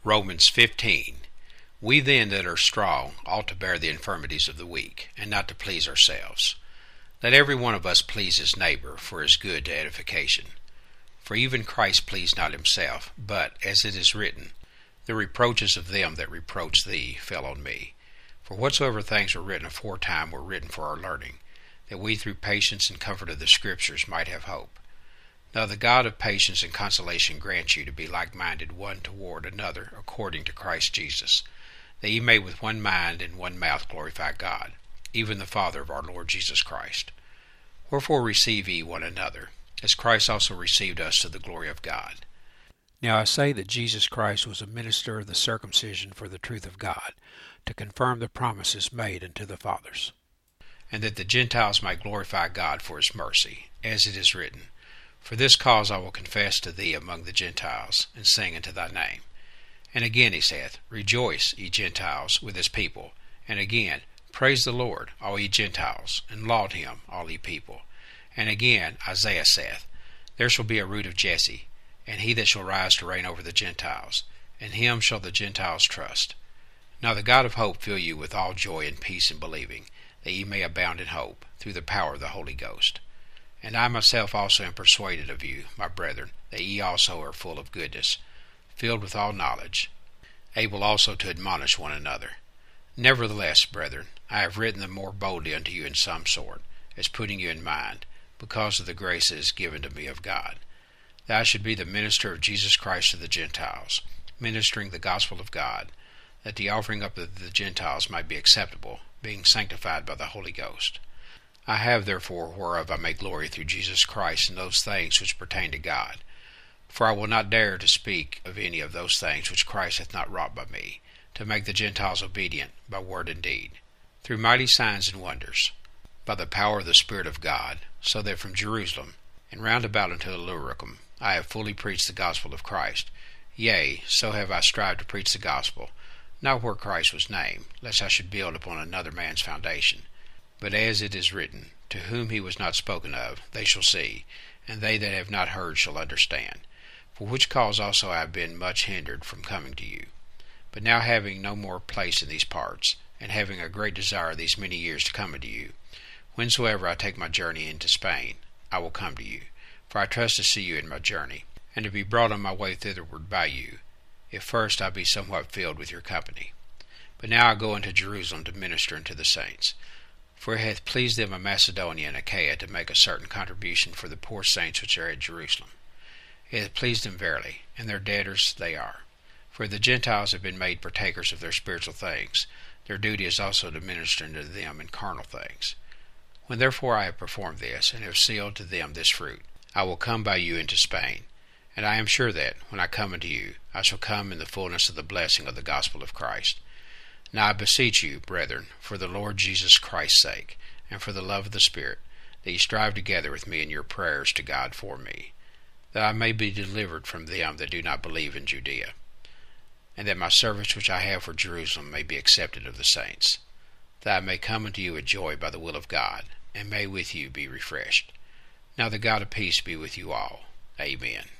Romans 15. We then that are strong ought to bear the infirmities of the weak, and not to please ourselves. Let every one of us please his neighbor for his good to edification. For even Christ pleased not himself, but, as it is written, the reproaches of them that reproach thee fell on me. For whatsoever things were written aforetime were written for our learning, that we through patience and comfort of the Scriptures might have hope. Now the God of patience and consolation grant you to be like-minded one toward another according to Christ Jesus, that ye may with one mind and one mouth glorify God, even the Father of our Lord Jesus Christ. Wherefore receive ye one another, as Christ also received us to the glory of God. Now I say that Jesus Christ was a minister of the circumcision for the truth of God, to confirm the promises made unto the fathers, and that the Gentiles might glorify God for his mercy, as it is written, For this cause I will confess to thee among the Gentiles, and sing unto thy name. And again he saith, Rejoice, ye Gentiles, with his people. And again, Praise the Lord, all ye Gentiles, and laud him, all ye people. And again Isaiah saith, There shall be a root of Jesse, and he that shall rise to reign over the Gentiles, and him shall the Gentiles trust. Now the God of hope fill you with all joy and peace in believing, that ye may abound in hope, through the power of the Holy Ghost. And I myself also am persuaded of you, my brethren, that ye also are full of goodness, filled with all knowledge, able also to admonish one another. Nevertheless, brethren, I have written the more boldly unto you in some sort, as putting you in mind, because of the grace that is given to me of God, that I should be the minister of Jesus Christ to the Gentiles, ministering the gospel of God, that the offering up of the Gentiles might be acceptable, being sanctified by the Holy Ghost. I have therefore whereof I may glory through Jesus Christ in those things which pertain to God. For I will not dare to speak of any of those things which Christ hath not wrought by me, to make the Gentiles obedient by word and deed, through mighty signs and wonders, by the power of the Spirit of God, so that from Jerusalem and round about unto Illyricum I have fully preached the gospel of Christ. Yea, so have I strived to preach the gospel, not where Christ was named, lest I should build upon another man's foundation. But as it is written, To whom he was not spoken of, they shall see, and they that have not heard shall understand. For which cause also I have been much hindered from coming to you. But now having no more place in these parts, and having a great desire these many years to come unto you, whensoever I take my journey into Spain, I will come to you, for I trust to see you in my journey, and to be brought on my way thitherward by you, if first I be somewhat filled with your company. But now I go unto Jerusalem to minister unto the saints. For it hath pleased them of Macedonia and Achaia to make a certain contribution for the poor saints which are at Jerusalem. It hath pleased them verily, and their debtors they are. For the Gentiles have been made partakers of their spiritual things, their duty is also to minister unto them in carnal things. When therefore I have performed this, and have sealed to them this fruit, I will come by you into Spain. And I am sure that, when I come unto you, I shall come in the fullness of the blessing of the gospel of Christ. Now I beseech you, brethren, for the Lord Jesus Christ's sake, and for the love of the Spirit, that ye strive together with me in your prayers to God for me, that I may be delivered from them that do not believe in Judea, and that my service which I have for Jerusalem may be accepted of the saints, that I may come unto you with joy by the will of God, and may with you be refreshed. Now the God of peace be with you all. Amen.